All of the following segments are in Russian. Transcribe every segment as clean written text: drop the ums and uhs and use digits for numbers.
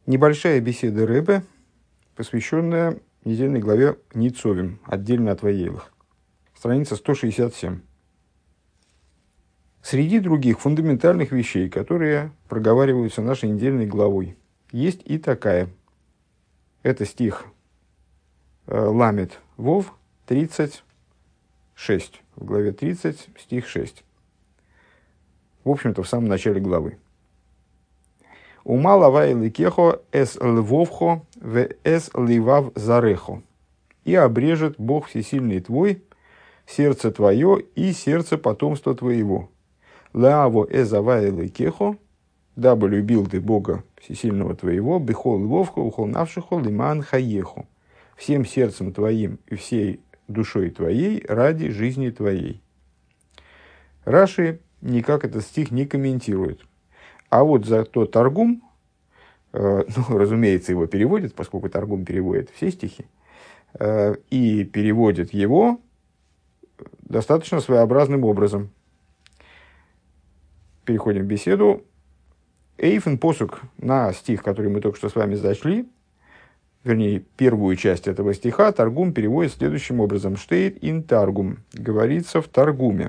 Небольшая беседа Ребе, посвященная недельной главе Ницовим, отдельно от Ваейлах. Страница 167. Среди других фундаментальных вещей, которые проговариваются нашей недельной главой, есть и такая. Это стих Ламет Вов 36, в главе 30, стих 6. В общем-то, в самом начале главы. Ума лава эликехо эс львовхо в эс ливав зарехо. И обрежет Бог всесильный твой, сердце твое и сердце потомства твоего. Лааво эзава эликехо, дабы любил ты Бога всесильного твоего, бехол львовхо, ухол навшихо, лиман хаехо. Всем сердцем твоим и всей душой твоей ради жизни твоей. Раши никак этот стих не комментирует. А вот зато Таргум, разумеется, его переводит, поскольку Таргум переводит все стихи, и переводит его достаточно своеобразным образом. Переходим в беседу. Эйфен посук на стих, который мы только что с вами зачли, вернее, первую часть этого стиха, Таргум переводит следующим образом. Штейт ин Таргум. Говорится в Таргуме.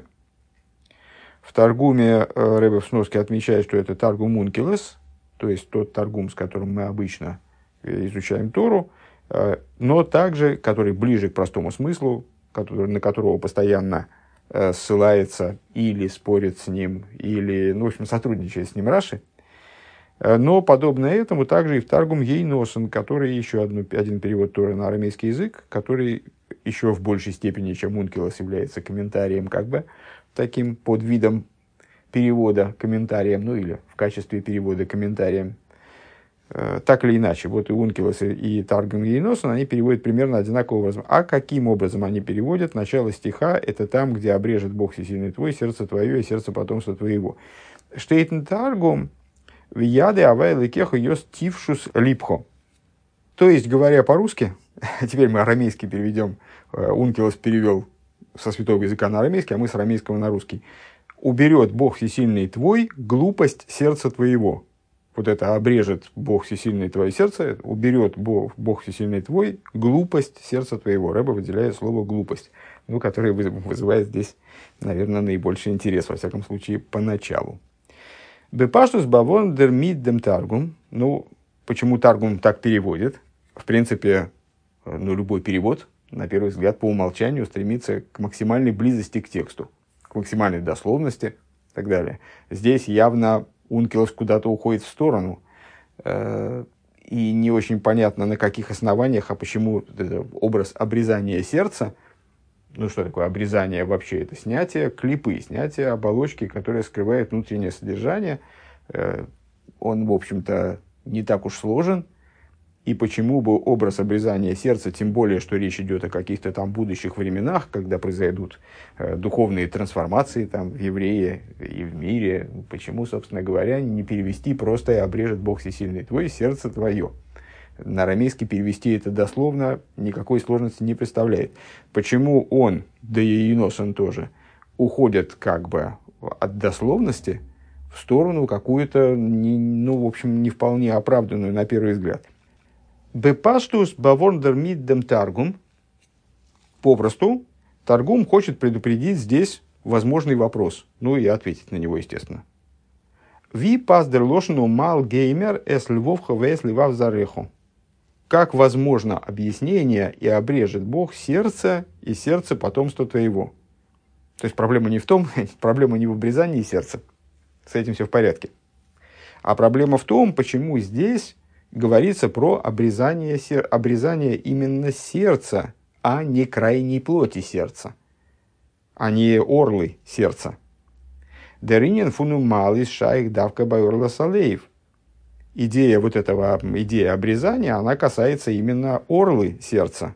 В Таргуме Ребе в сноске отмечает, что это Таргум Ункилес, то есть тот Таргум, с которым мы обычно изучаем Тору, но также, который ближе к простому смыслу, на которого постоянно ссылается или спорит с ним, или, в общем, сотрудничает с ним Раши. Но, подобно этому, также и в Таргум Ейносен, который еще один перевод Торы на арамейский язык, который еще в большей степени, чем Ункилос, является комментарием, таким подвидом перевода комментарием, или в качестве перевода комментарием. Так или иначе, вот и Ункилос, и Таргум Ейносен, они переводят примерно одинаковым образом. А каким образом они переводят? Начало стиха – это там, где обрежет Бог всесильный твой, сердце твое и сердце потомства твоего. Штейтен Таргум вияды авайлы кеху йос тившус липхо. То есть, говоря по-русски, теперь мы арамейский переведем, Ункилос перевел со святого языка на арамейский, а мы с арамейского на русский. Уберет Бог всесильный твой глупость сердца твоего. Вот это обрежет Бог всесильный твое сердце, уберет Бог всесильный твой глупость сердца твоего. Ребе выделяет слово глупость, которое вызывает здесь, наверное, наибольший интерес, во всяком случае, поначалу. Бепаштус бавон дермид дем таргум. Почему Таргум так переводит? В принципе, любой перевод, на первый взгляд, по умолчанию стремится к максимальной близости к тексту, к максимальной дословности и так далее. Здесь явно Ункилос куда-то уходит в сторону, и не очень понятно, на каких основаниях, а почему образ обрезания сердца, что такое обрезание вообще? Это снятие клипы, снятие оболочки, которая скрывает внутреннее содержание. Он, в общем-то, не так уж сложен. И почему бы образ обрезания сердца, тем более, что речь идет о каких-то там будущих временах, когда произойдут духовные трансформации в еврее и в мире, почему, собственно говоря, не перевести просто «и обрежет Бог всесильный твой, сердце твое». На арамейский перевести это дословно никакой сложности не представляет. Почему он, да и Еносен тоже, уходят от дословности в сторону какую-то, в общем, не вполне оправданную на первый взгляд. Бепаштус бавондер миддем таргум. Попросту, Таргум хочет предупредить здесь возможный вопрос. И ответить на него, естественно. Ви паздер лошену мал геймер эс львовха вэс ливав зареху. Как возможно объяснение «и обрежет Бог сердце и сердце потомства твоего». То есть проблема не в том, проблема не в обрезании сердца. С этим все в порядке. А проблема в том, почему здесь говорится про обрезание именно сердца, а не крайней плоти сердца, а не орлы сердца. Деринен фуну малис шайх давка байорла салеев. Идея обрезания, она касается именно орлы сердца.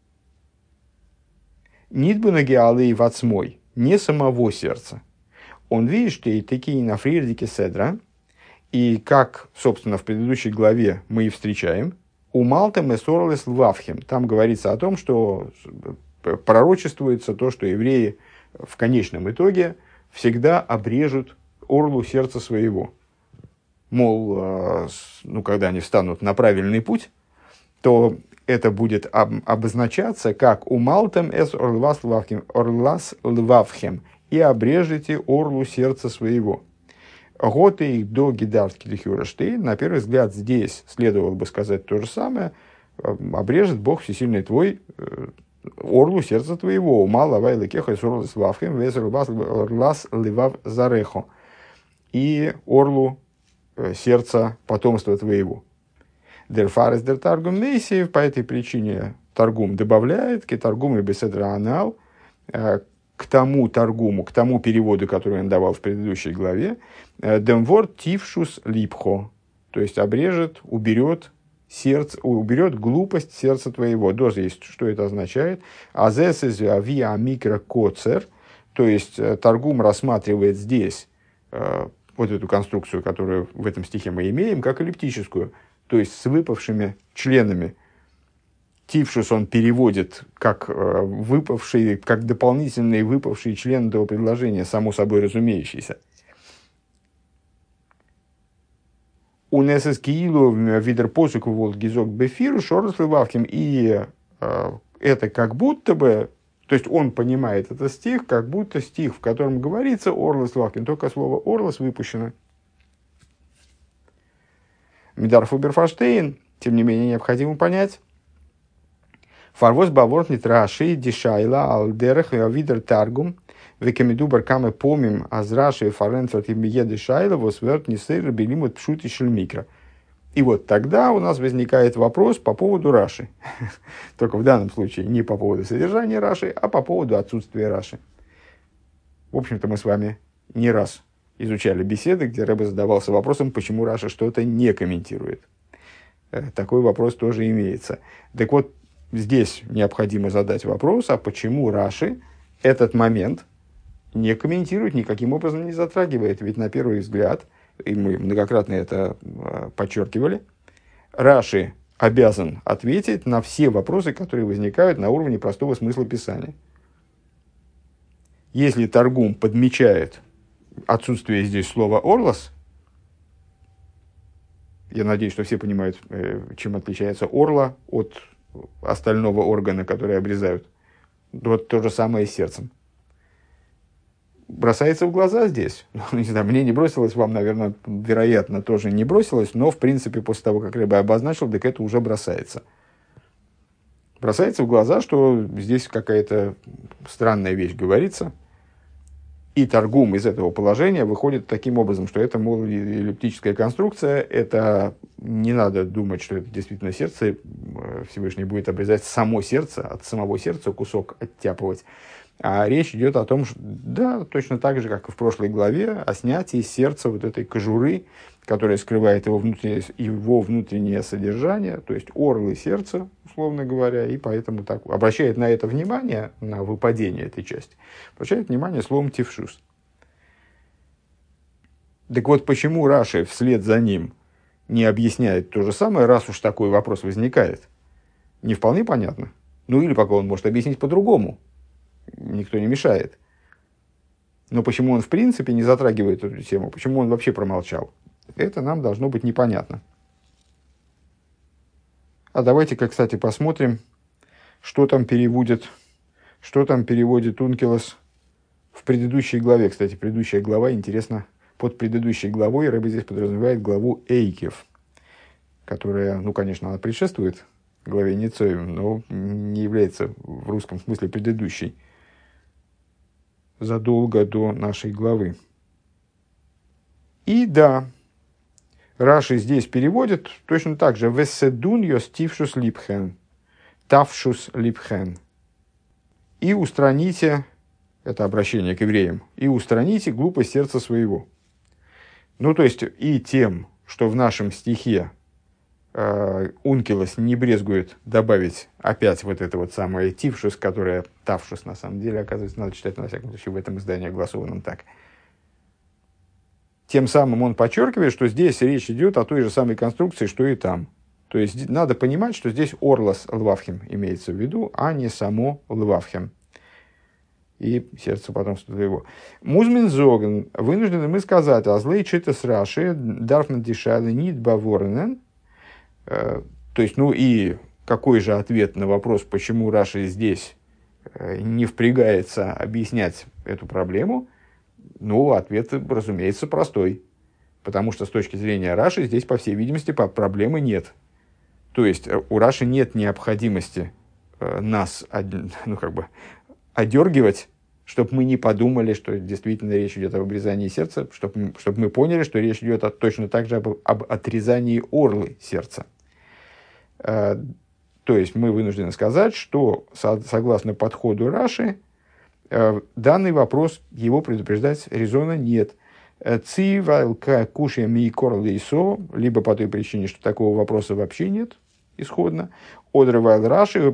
Нитбунагиалы вацмой, не самого сердца. Он видит, что и такие на фрирдике седра, и как, собственно, в предыдущей главе мы и встречаем, у Малтем и Сорлес Лвавхем. Там говорится о том, что пророчествуется то, что евреи в конечном итоге всегда обрежут орлу сердца своего. Мол, когда они встанут на правильный путь, то это будет обозначаться как «умалтем эс орлас лвавхем» и обрежете орлу сердца своего. Готы их до гидарт килихюраштейн. На первый взгляд здесь следовало бы сказать то же самое. Обрежет Бог всесильный твой орлу сердца твоего. Мало вайлы кеха с орлас лвавхем вес орлас лвав зарехо. И орлу сердца потомства твоего. Дерфарес дер Таргум Нейсиев, по этой причине Таргум добавляет, к Таргуму и Беседра Анал, к тому Таргуму, к тому переводу, который он давал в предыдущей главе, Демворд Тившус Липхо, то есть обрежет, уберет сердце, уберет глупость сердца твоего. Доза есть, что это означает? Азесез авиа микро коцер, то есть Таргум рассматривает здесь вот эту конструкцию, которую в этом стихе мы имеем, как эллиптическую, то есть с выпавшими членами. Тившус он переводит как выпавший, как дополнительные выпавшие члены этого предложения, само собой разумеющиеся. У Несес Киилу видер посуку волт гизок бефиру шорослы вавким. И это как будто бы, то есть он понимает этот стих, как будто стих, в котором говорится орлас вавким, только слово орлас выпущено. Мидар Фуберфаштейн, тем не менее, необходимо понять. Фарвоз баворт нит раши дишайла алдерех видер таргум векамидубар камы помим аз раши фаренцот и мие дишайла восверт нисейр белимут пшути шельмикра. И вот тогда у нас возникает вопрос по поводу раши. Только в данном случае не по поводу содержания раши, а по поводу отсутствия раши. В общем-то, мы с вами не раз изучали беседы, где Ребе задавался вопросом, почему Раша что-то не комментирует. Такой вопрос тоже имеется. Так вот, здесь необходимо задать вопрос, а почему Раши этот момент не комментирует, никаким образом не затрагивает. Ведь на первый взгляд, и мы многократно это подчеркивали, Раши обязан ответить на все вопросы, которые возникают на уровне простого смысла Писания. Если Таргум подмечает отсутствие здесь слова «орлос», я надеюсь, что все понимают, чем отличается орла от остального органа, который обрезают. Вот то же самое с сердцем. Бросается в глаза здесь. Не знаю, мне не бросилось, вам, наверное, вероятно, тоже не бросилось, но, в принципе, после того, как Ребе обозначил, так это уже бросается. Бросается в глаза, что здесь какая-то странная вещь говорится. И Таргум из этого положения выходит таким образом, что это, мол, эллиптическая конструкция, это не надо думать, что это действительно сердце, Всевышний будет обрезать само сердце, от самого сердца кусок оттяпывать. А речь идет о том, что, да, точно так же, как и в прошлой главе, о снятии с сердца вот этой кожуры, которая скрывает его внутреннее содержание, то есть орлы сердца, условно говоря, и поэтому так обращает на это внимание, на выпадение этой части, обращает внимание словом «тившус». Так вот, почему Раши вслед за ним не объясняет то же самое, раз уж такой вопрос возникает, не вполне понятно. Ну или пока он может объяснить по-другому, никто не мешает. Но почему он в принципе не затрагивает эту тему, почему он вообще промолчал, это нам должно быть непонятно. А давайте-ка, кстати, посмотрим, что там переводит Ункилос в предыдущей главе. Кстати, предыдущая глава, интересно, под предыдущей главой Ребе здесь подразумевает главу Эйкев, которая, ну, конечно, она предшествует главе Ницоим, но не является в русском смысле предыдущей, задолго до нашей главы. И да, Раши здесь переводит точно так же «Веседун йостившус липхен», «тавшус липхен». «И устраните», это обращение к евреям, «и устраните глупость сердца своего». Ну, то есть, и тем, что в нашем стихе Ункилос не брезгует добавить опять вот это вот самое «тившус», которое «тавшус» на самом деле, оказывается, надо читать, на всяком случае, в этом издании огласованном так. Тем самым он подчеркивает, что здесь речь идет о той же самой конструкции, что и там. То есть, надо понимать, что здесь орлас лвавхем имеется в виду, а не само лвавхем. и сердце потомства твоего. Музмин зоген, вынуждены мы сказать, а злей читас раши, дарфна дишайлы нит баворнен. То есть, ну и какой же ответ на вопрос, почему Раши здесь не впрягается объяснять эту проблему? Ну, ответ, разумеется, простой. Потому что с точки зрения Раши здесь, по всей видимости, проблемы нет. То есть, у Раши нет необходимости нас одергивать, чтобы мы не подумали, что действительно речь идет об обрезании сердца, чтобы мы поняли, что речь идет точно так же об отрезании орлы сердца. То есть, мы вынуждены сказать, что, согласно подходу Раши, данный вопрос, его предупреждать резона нет. Либо по той причине, что такого вопроса вообще нет, исходно. Одрывал Раши,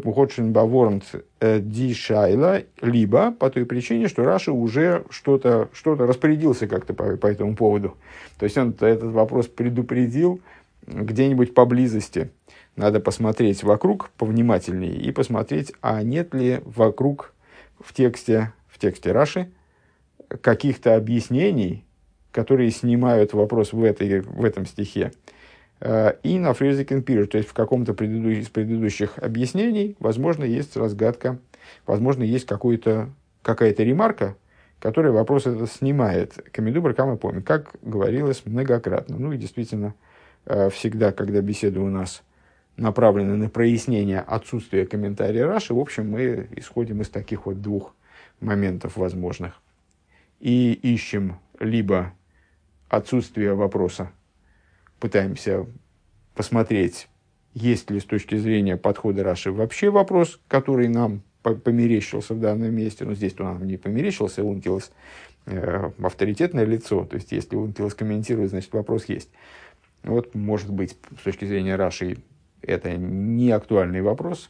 либо по той причине, что Раши уже что-то распорядился как-то по этому поводу. То есть, он этот вопрос предупредил где-нибудь поблизости. Надо посмотреть вокруг повнимательнее и посмотреть, а нет ли вокруг в тексте Раши каких-то объяснений, которые снимают вопрос в этом стихе. И на фрезикен пиру, то есть в каком-то из предыдущих объяснений, возможно, есть разгадка, возможно, есть какая-то ремарка, которая вопрос этот снимает. Камедубр кама помни, как говорилось многократно. Ну и действительно, всегда, когда беседы у нас направлены на прояснение отсутствия комментария Раши, в общем, мы исходим из таких вот двух моментов возможных. И ищем либо отсутствие вопроса, пытаемся посмотреть, есть ли с точки зрения подхода Раши вообще вопрос, который нам померещился в данном месте. Но здесь-то нам не померещился, Ункилос авторитетное лицо. То есть, если Ункилос комментирует, значит, вопрос есть. Вот, может быть, с точки зрения Раши это не актуальный вопрос.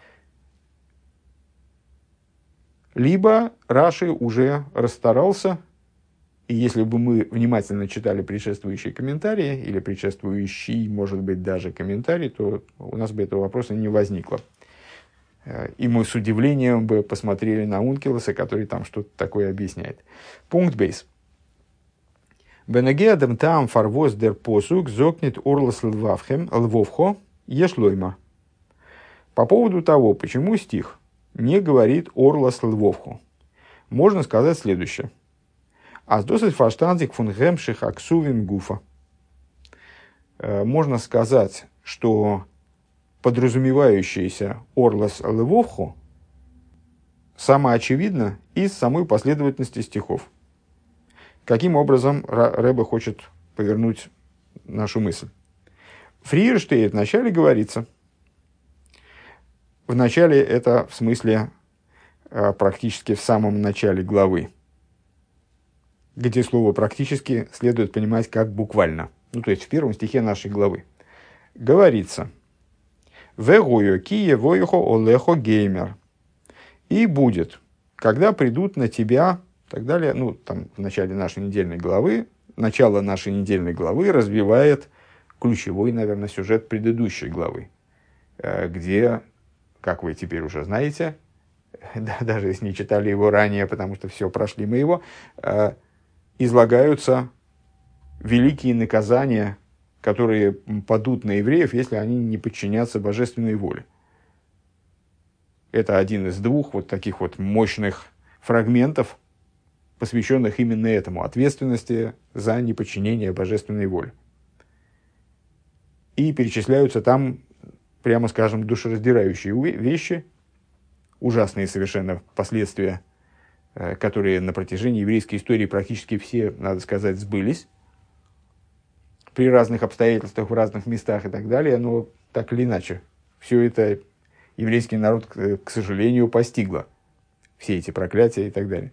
Либо Раши уже расстарался, и если бы мы внимательно читали предшествующие комментарии, или предшествующий, может быть, даже комментарий, то у нас бы этого вопроса не возникло. И мы с удивлением бы посмотрели на Ункилоса, который там что-то такое объясняет. Пункт бейс. Бенегеадам там фарвоз дер посук зокнет орлас лвовхо ешлойма. По поводу того, почему стих не говорит орлас лвовхо, можно сказать следующее. Можно сказать, что подразумевающийся орлас левовху самоочевидно из самой последовательности стихов. Каким образом Ребе хочет повернуть нашу мысль? Фриерштейт вначале говорится. В начале это в смысле практически в самом начале главы, где слово «практически» следует понимать как буквально. Ну, то есть, в первом стихе нашей главы. Говорится «Вегою кие воюхо олехо геймер». И будет, когда придут на тебя, и так далее. Ну, там, в начале нашей недельной главы, начало нашей недельной главы развивает ключевой, наверное, сюжет предыдущей главы, где, как вы теперь уже знаете, даже если не читали его ранее, потому что все прошли мы его, излагаются великие наказания, которые падут на евреев, если они не подчинятся божественной воле. Это один из двух вот таких вот мощных фрагментов, посвященных именно этому, ответственности за неподчинение божественной воле. И перечисляются там, прямо скажем, душераздирающие вещи, ужасные совершенно последствия, которые на протяжении еврейской истории практически все, надо сказать, сбылись при разных обстоятельствах, в разных местах и так далее, но так или иначе, все это еврейский народ, к сожалению, постигло. Все эти проклятия и так далее.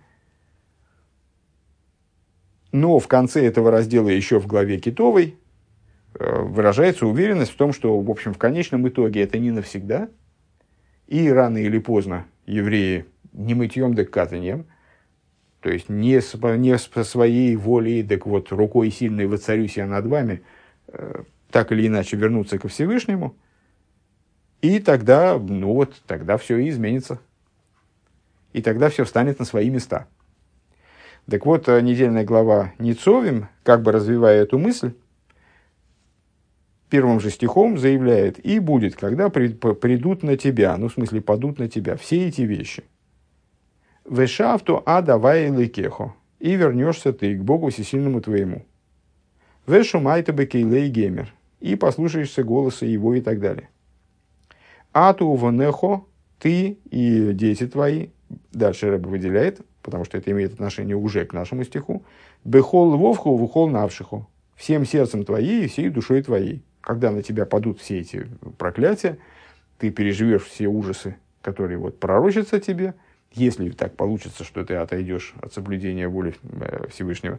Но в конце этого раздела, еще в главе Китовой, выражается уверенность в том, что, в общем, в конечном итоге это не навсегда, и рано или поздно евреи не мытьем, да катаньем, то есть не по своей волей, так вот рукой сильной воцарюсь я над вами, так или иначе вернуться ко Всевышнему, и тогда, тогда все и изменится. и тогда все встанет на свои места. Так вот, недельная глава Ницовим, как бы развивая эту мысль, первым же стихом заявляет: «И будет, когда придут на тебя», ну, в смысле, падут на тебя все эти вещи. «Вешафту адавай лекехо», и вернешься ты к Богу всесильному твоему. «Вешумайта бекейлей геймер», и послушаешься голоса его и так далее. «Ату вонехо», ты и дети твои, дальше Рэбе выделяет, потому что это имеет отношение уже к нашему стиху, «бехол лвовху вухол навшиху», всем сердцем твоей и всей душой твоей. Когда на тебя падут все эти проклятия, ты переживешь все ужасы, которые вот пророчатся тебе, если так получится, что ты отойдешь от соблюдения воли Всевышнего,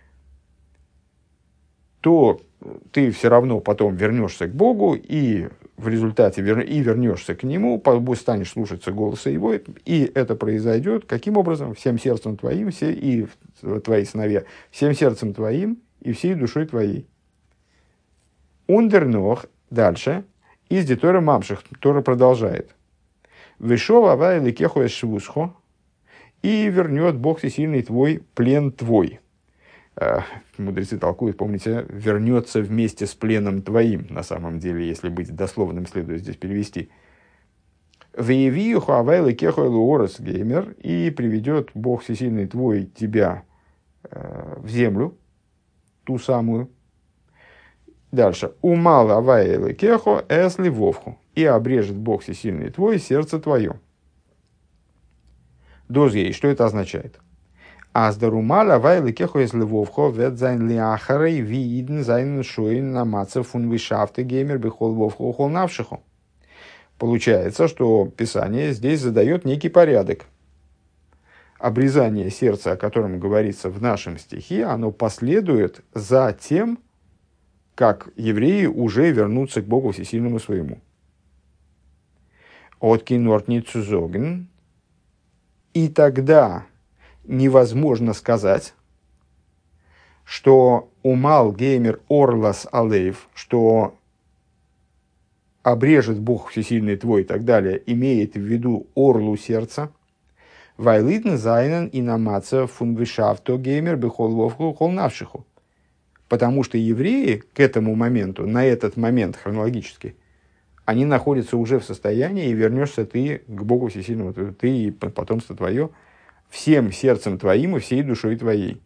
то ты все равно потом вернешься к Богу, и в результате вернешься к Нему, станешь слушаться голоса Его, и это произойдет каким образом? Всем сердцем твоим, и твои сыновья, всем сердцем твоим и всей душой твоей. Ундернох, дальше, из Детора Мамших, Тора продолжает. Вышел авай лекеху эшвусхо, и вернет Бог всесильный твой плен твой. Мудрецы толкуют, помните, вернется вместе с пленом твоим, на самом деле, если быть дословным, следует здесь перевести. Веевиюху авай лекеху элуорес геймер, и приведет Бог всесильный твой тебя в землю, ту самую. Дальше. Умал авай лекеху эсли вовху, и обрежет Бог всесильный твой сердце твое. Дозьей, что это означает? Аздарумал авай лекеху эсли вовху вет зайн лиахарей виден зайн шуин намацев фун вишафты геймер бихол вовху ухол навшиху. Получается, что Писание здесь задает некий порядок. Обрезание сердца, о котором говорится в нашем стихе, оно последует за тем, как евреи уже вернутся к Богу всесильному своему. Откин нортницу зоген. И тогда невозможно сказать, что умал геймер орлас алейв, что обрежет Бог всесильный твой и так далее, имеет в виду орлу сердца. Вайлитн зайнен и намаца фунвишавто геймер бихол вовху хол навшиху. Потому что евреи к этому моменту, на этот момент хронологически, они находятся уже в состоянии, и вернешься ты к Богу всесильному, ты и потомство твое, всем сердцем твоим и всей душой твоей.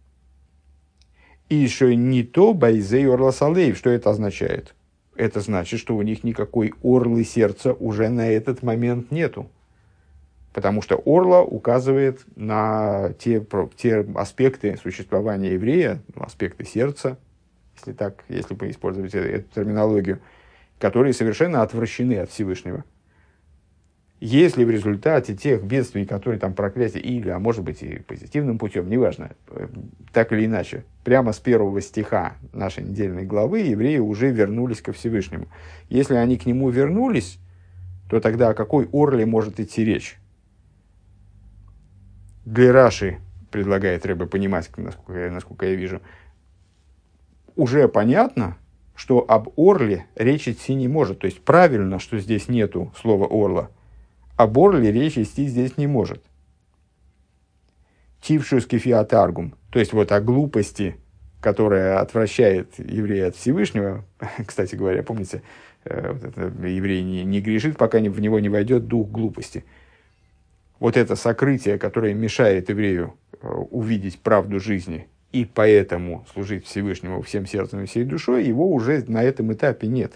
И еще не то байзей орласалейв. Что это означает? Это значит, что у них никакой орлы сердца уже на этот момент нету. Потому что орла указывает на те аспекты существования еврея, аспекты сердца, если бы использовать эту терминологию, которые совершенно отвращены от Всевышнего. Если в результате тех бедствий, которые там проклятие, или, а может быть и позитивным путем, неважно, так или иначе, прямо с первого стиха нашей недельной главы евреи уже вернулись ко Всевышнему. Если они к нему вернулись, то тогда о какой орле может идти речь? Для Раши, предлагает Ребе понимать, насколько я вижу, уже понятно, что об орле речь идти не может. То есть правильно, что здесь нету слова орла. Об орле речь идти здесь не может. Тившус кефиатаргум, то есть вот о глупости, которая отвращает еврея от Всевышнего. Кстати говоря, помните, еврей не грешит, пока в него не войдет дух глупости. Вот это сокрытие, которое мешает еврею увидеть правду жизни и поэтому служить Всевышнему всем сердцем и всей душой, его уже на этом этапе нет.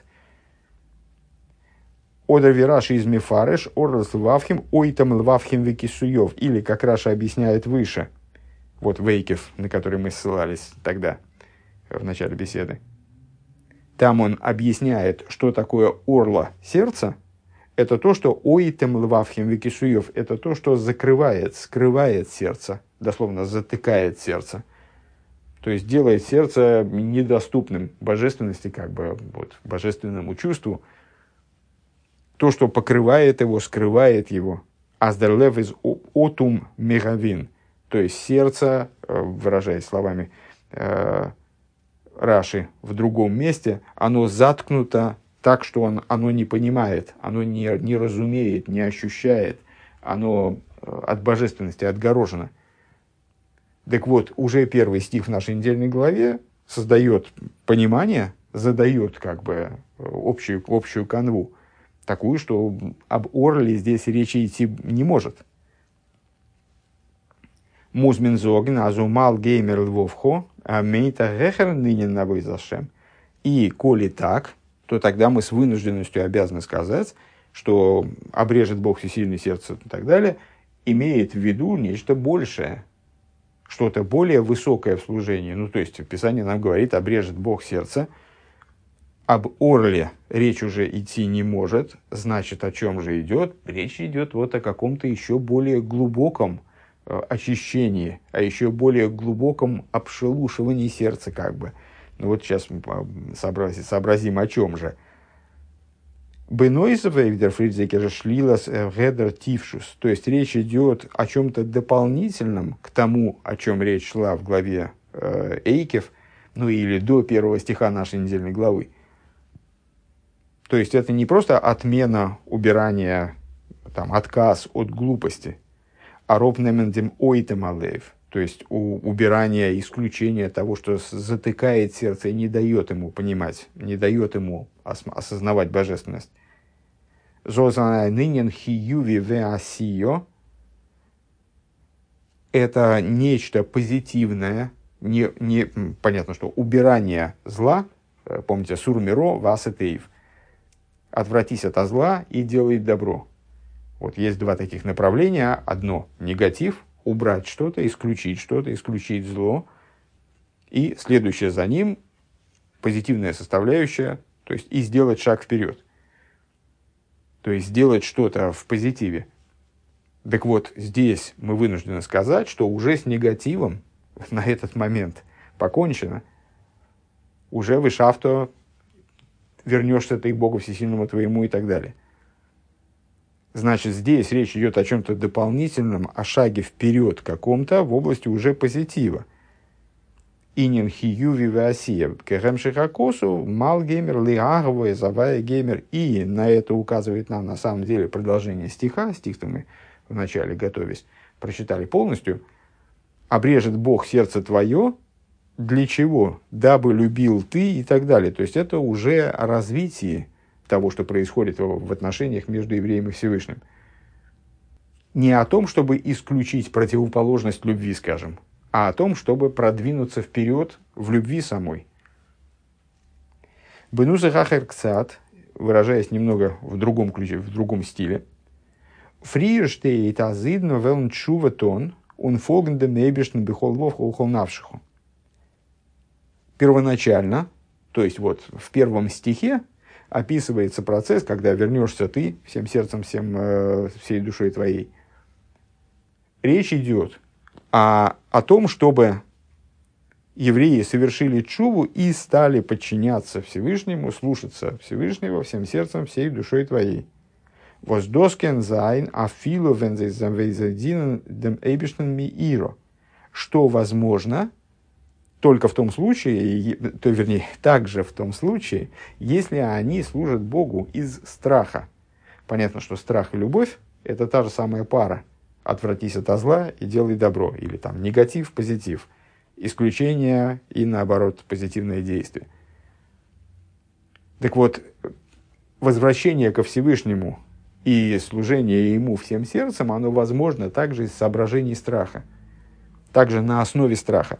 Одер вираши из мефареш, орлас лвавхим, ойтам лвавхим викисуев. Или, как Раша объясняет выше, вот Вейкев, на который мы ссылались тогда, в начале беседы. Там он объясняет, что такое орла сердца. Это то, что ойтам лвавхим викисуев, это то, что закрывает, скрывает сердце, дословно затыкает сердце. То есть делает сердце недоступным божественности, как бы вот, божественному чувству. То, что покрывает его, скрывает его. Аздерлев из отум мегавин. То есть сердце, выражаясь словами Раши в другом месте, оно заткнуто так, что оно не понимает, оно не разумеет, не ощущает. Оно от божественности отгорожена. Так вот, уже первый стих в нашей недельной главе создает понимание, задает как бы общую канву, такую, что об орле здесь речи идти не может. Музмин зоген, азумал геймер львовхо, а мейта гехер нынен навой зашем. И коли так, то тогда мы с вынужденностью обязаны сказать, что обрежет Бог всесильное сердце и так далее, имеет в виду нечто большее, что-то более высокое в служении. Ну, то есть, Писание нам говорит, обрежет Бог сердце. Об орле речь уже идти не может. Значит, о чем же идет? Речь идет вот о каком-то еще более глубоком очищении, о еще более глубоком обшелушивании сердца, как бы. Ну, вот сейчас мы сообразим, о чем же. То есть речь идет о чем-то дополнительном к тому, о чем речь шла в главе Эйкев, ну или до первого стиха нашей недельной главы. То есть это не просто отмена, убирания, там, отказ от глупости, а робнемендем ойтем алеев, то есть убирание, исключение того, что затыкает сердце и не дает ему понимать, не дает ему осознавать божественность. Нынен хиюви веасио – это нечто позитивное, понятно, что убирание зла, помните, сурмиро васетеев, отвратись от зла и делай добро. Вот есть два таких направления. Одно – негатив, убрать что-то, исключить зло. И следующее за ним – позитивная составляющая, то есть и сделать шаг вперед. То есть сделать что-то в позитиве. Так вот, здесь мы вынуждены сказать, что уже с негативом на этот момент покончено. Уже вышавто вернешься ты к Богу Всесильному твоему и так далее. Значит, здесь речь идет о чем-то дополнительном, о шаге вперед каком-то в области уже позитива. Инин хиюви васия кэхэм шихакосу мал геймер лиаговая завая геймер. И на это указывает нам на самом деле продолжение стиха. Стих-то мы вначале, готовясь, прочитали полностью. Обрежет Бог сердце твое. Для чего? Дабы любил ты и так далее. То есть это уже о развитии того, что происходит в отношениях между евреем и Всевышним. Не о том, чтобы исключить противоположность любви, скажем, а о том, чтобы продвинуться вперед в любви самой. Бенуза хахер кцат, выражаясь немного в другом ключе, в другом стиле. Фриерштейт азидно велн чуватон он фолгенде мейбешн бихолвов ухолнавшиху. Первоначально, то есть вот в первом стихе, описывается процесс, когда вернешься ты всем сердцем, всей душой твоей. Речь идет о том, чтобы евреи совершили тшуву и стали подчиняться Всевышнему, слушаться Всевышнего всем сердцем, всей душой твоей. Воздоскен зайн афилу вензейзавейзадин дем эйбишнен мииро. Что возможно только в том случае, также в том случае, если они служат Богу из страха. Понятно, что страх и любовь – это та же самая пара. Отвратись от зла и делай добро. Или там негатив, позитив. Исключение и, наоборот, позитивное действие. Так вот, возвращение ко Всевышнему и служение Ему всем сердцем, оно возможно также из соображений страха. Также на основе страха.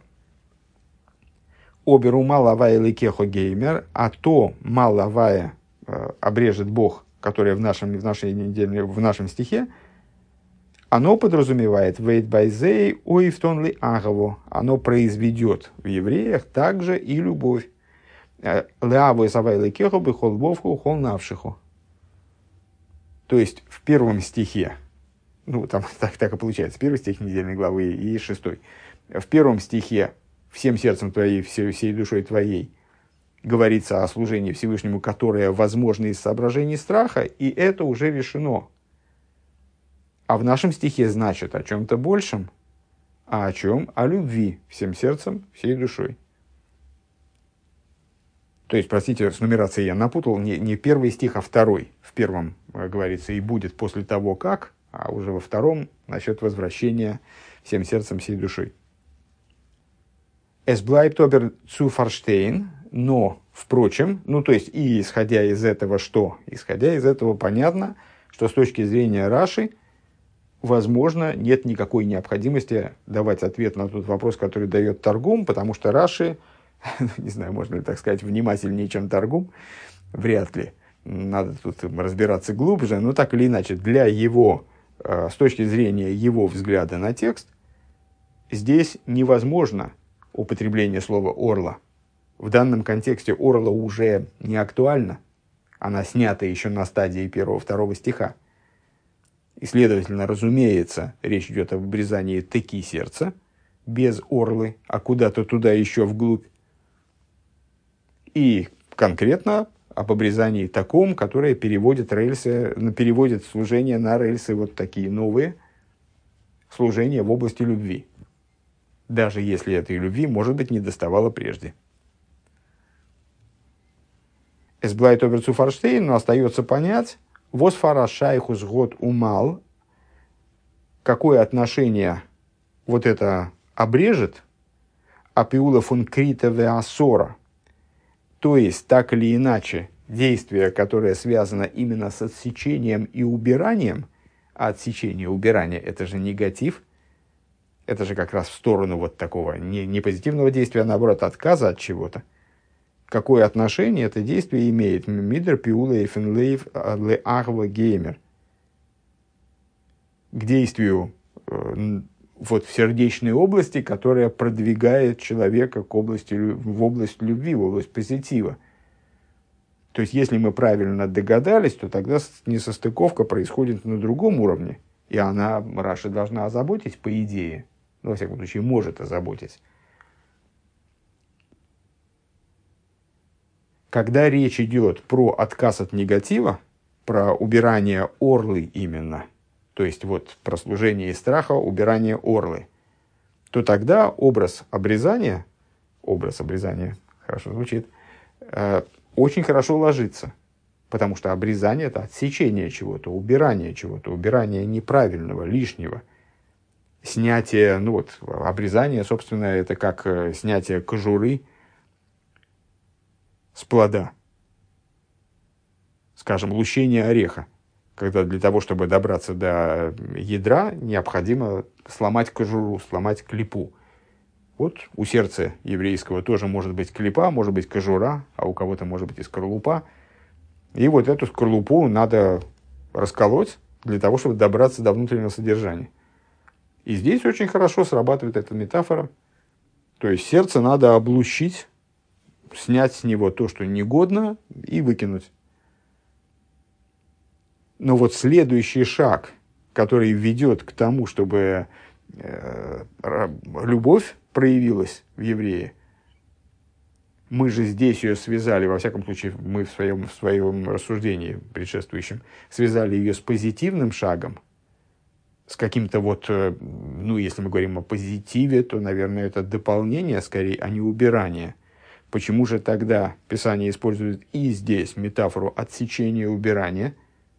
Оберу малавая лекехо геймер, а то малавая обрежет Бог, которое в нашем стихе, оно подразумевает вейт байзей уифтон ли агово, оно произведет в евреях также и любовь. Леавой савай лекехо бихол вовху хол навшиху. То есть в первом стихе, ну там так и получается, первый стих недельной главы и шестой. В первом стихе всем сердцем твоей, всей душой твоей, говорится о служении Всевышнему, которое возможно из соображений страха, и это уже решено. А в нашем стихе значит о чем-то большем. А о чем? О любви всем сердцем, всей душой. То есть, простите, с нумерацией я напутал, не первый стих, а второй. В первом говорится «и будет после того, как», а уже во втором насчет возвращения всем сердцем, всей душой. Es bleibt aber zu verstehen, но, впрочем, то есть, и исходя из этого что? Исходя из этого понятно, что с точки зрения Раши, возможно, нет никакой необходимости давать ответ на тот вопрос, который дает Таргум, потому что Раши, не знаю, можно ли так сказать, внимательнее, чем Таргум, вряд ли. Надо тут разбираться глубже, но так или иначе, для его, с точки зрения его взгляда на текст, здесь невозможно употребление слова «орла». В данном контексте «орла» уже не актуальна, она снята еще на стадии 1-2 стиха. И, следовательно, разумеется, речь идет об обрезании теки сердца, без орлы, а куда-то туда еще вглубь. И конкретно об обрезании таком, которое переводит служение на рельсы вот такие новые, служения в области любви. Даже если этой любви, может быть, не доставало прежде. Es bleibt aber zu verstehen, но остается понять, was fara шайхус год умал, какое отношение вот это обрежет, апиула фун крита ве асора, то есть, так или иначе, действие, которое связано именно с отсечением и убиранием, а отсечение и убирание – это же негатив, это же как раз в сторону вот такого не позитивного действия, а наоборот, отказа от чего-то. Какое отношение это действие имеет мидер пиула и фенлейв ле ахва геймер к действию вот в сердечной области, которая продвигает человека в область любви, в область позитива. То есть, если мы правильно догадались, то тогда несостыковка происходит на другом уровне, и она, Раши, должна озаботить, по идее, во всяком случае, может озаботить. Когда речь идет про отказ от негатива, про убирание орлы именно, то есть вот про служение из страха, убирание орлы, то тогда образ обрезания, хорошо звучит, очень хорошо ложится. Потому что обрезание – это отсечение чего-то, убирание неправильного, лишнего. Снятие, обрезание, собственно, это как снятие кожуры с плода. Скажем, лущение ореха. Когда для того, чтобы добраться до ядра, необходимо сломать кожуру, сломать клепу. Вот у сердца еврейского тоже может быть клепа, может быть кожура, а у кого-то может быть и скорлупа. И вот эту скорлупу надо расколоть для того, чтобы добраться до внутреннего содержания. И здесь очень хорошо срабатывает эта метафора. То есть сердце надо облущить, снять с него то, что негодно, и выкинуть. Но вот следующий шаг, который ведет к тому, чтобы любовь проявилась в еврее, мы же здесь ее связали, во всяком случае, мы в своем рассуждении предшествующем, связали ее с позитивным шагом, с каким-то если мы говорим о позитиве, то, наверное, это дополнение скорее, а не убирание. Почему же тогда Писание использует и здесь метафору отсечения и убирания?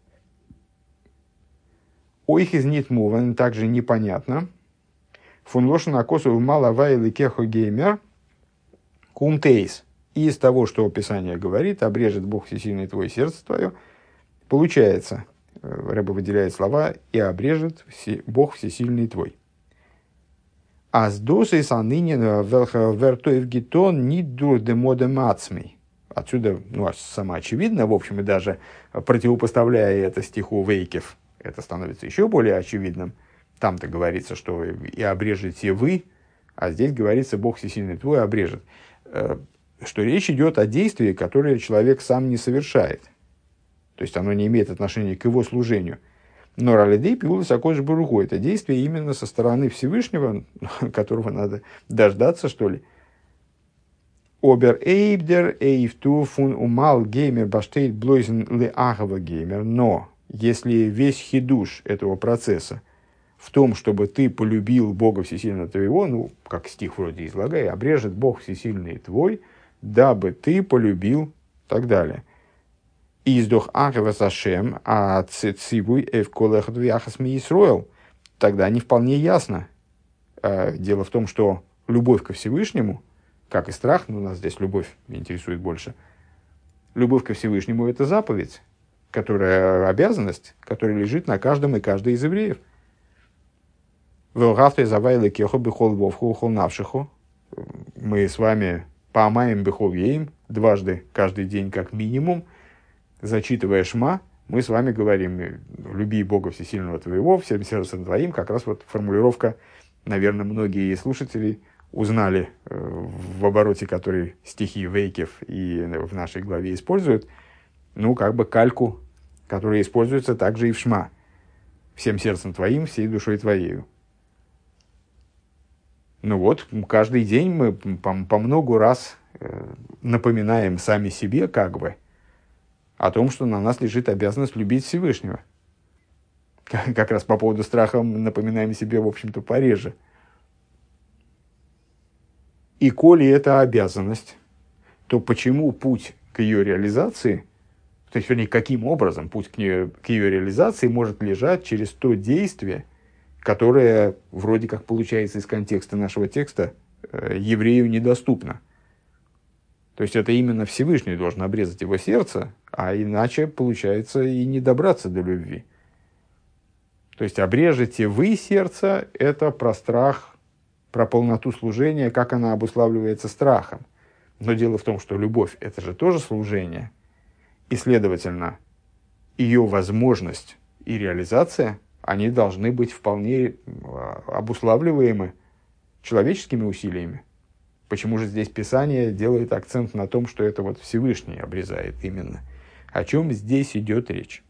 Ойхиз нит муван, также непонятно. Фун лошен акосу мала вайли кехо геймер кумтейс. И из того, что Писание говорит, обрежет Бог всесильный твое сердце твое, получается, Рэбе выделяет слова, и обрежет Бог всесильный твой. А с досой санынин вертоев гитон не дур де моде мацмей. Отсюда, самоочевидно, в общем, и даже противопоставляя это стиху Вейкев, это становится еще более очевидным. Там-то говорится, что и обрежете вы, а здесь говорится, Бог всесильный твой обрежет. Что речь идет о действии, которое человек сам не совершает. То есть оно не имеет отношения к его служению. Но ралидей пиулас акодыш баруху. Это действие именно со стороны Всевышнего, которого надо дождаться, что ли. Обер эйбдер эйфту фун умал геймер баштейт блойзен ле ахава геймер. Но если весь хидуш этого процесса в том, чтобы ты полюбил Бога всесильного твоего, как стих вроде излагай, обрежет Бог всесильный твой, дабы ты полюбил, и так далее. издох ахевас Ашем, а цивуй эвколех двяхас ми Исроэл, тогда не вполне ясно. Дело в том, что любовь ко Всевышнему, как и страх, но у нас здесь любовь интересует больше, любовь ко Всевышнему – это заповедь, которая обязанность, которая лежит на каждом и каждой из евреев. Мы с вами поамаем беховеем дважды каждый день как минимум, зачитывая Шма, мы с вами говорим: люби Бога Всесильного твоего всем сердцем твоим. Как раз вот формулировка, наверное, многие слушатели узнали в обороте, который стихи Вейкев и в нашей главе используют, ну, как бы кальку, которая используется также и в Шма. Всем сердцем твоим, всей душой твоею. Ну вот, каждый день мы по многу раз напоминаем сами себе, как бы, о том, что на нас лежит обязанность любить Всевышнего. Как раз по поводу страха напоминаем себе, в общем-то, пореже. И коли это обязанность, то почему путь к ее реализации, то есть, вернее, каким образом путь к ее реализации может лежать через то действие, которое, вроде как получается из контекста нашего текста, еврею недоступно. То есть, это именно Всевышний должен обрезать его сердце, а иначе, получается, и не добраться до любви. То есть, обрежете вы сердце – это про страх, про полноту служения, как она обуславливается страхом. Но дело в том, что любовь – это же тоже служение. И, следовательно, ее возможность и реализация, они должны быть вполне обуславливаемы человеческими усилиями. Почему же здесь Писание делает акцент на том, что это вот Всевышний обрезает именно? О чем здесь идет речь?